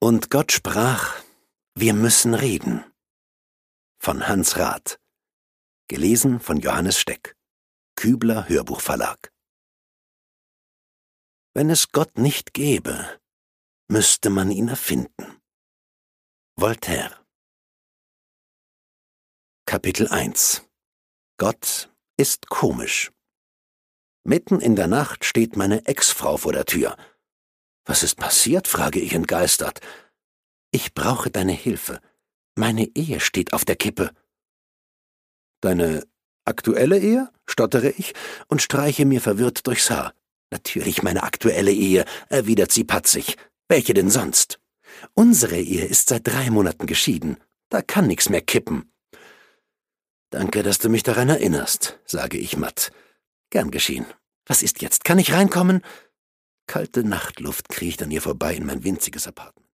Und Gott sprach, wir müssen reden. Von Hans Rath. Gelesen von Johannes Steck. Kübler Hörbuchverlag. Wenn es Gott nicht gäbe, müsste man ihn erfinden. Voltaire. Kapitel 1. Gott ist komisch. Mitten in der Nacht steht meine Ex-Frau vor der Tür. »Was ist passiert?« frage ich entgeistert. »Ich brauche deine Hilfe. Meine Ehe steht auf der Kippe.« »Deine aktuelle Ehe?« stottere ich und streiche mir verwirrt durchs Haar. »Natürlich meine aktuelle Ehe«, erwidert sie patzig. »Welche denn sonst?« »Unsere Ehe ist seit 3 Monaten geschieden. Da kann nichts mehr kippen.« »Danke, dass du mich daran erinnerst«, sage ich matt. »Gern geschehen. Was ist jetzt? Kann ich reinkommen?« Kalte Nachtluft kriecht an ihr vorbei in mein winziges Apartment.